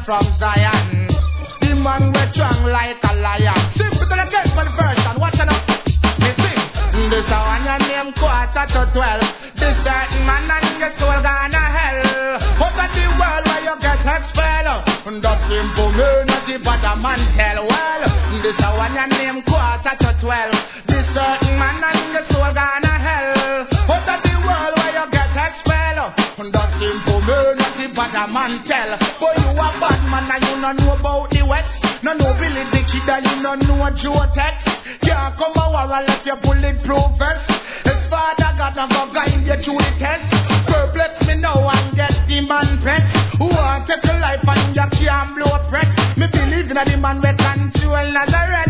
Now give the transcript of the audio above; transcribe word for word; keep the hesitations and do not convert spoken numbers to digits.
from Zion. The man we strong like a lion. Simple to the case for the first and watch it up. You see, this a one your name quarter to twelve. This certain man and your soul gonna hell. Out of the world where you get expelled. That simple man that the bad man tell. Well, this a one your name quarter to twelve. This certain man and your soul gonna hell. Out of the world where you get expelled. That simple man that the bad man tell. But you a bad man and you don't know about the West. No know Billy the Kid and you don't know Joe Tex. Can't come over unless you bulletproof vest. His father got a go guide you through the test. Perplex me now and get the man pet. Who want take your life and you can't blow a breath. Me believe in the man we control Nazareth.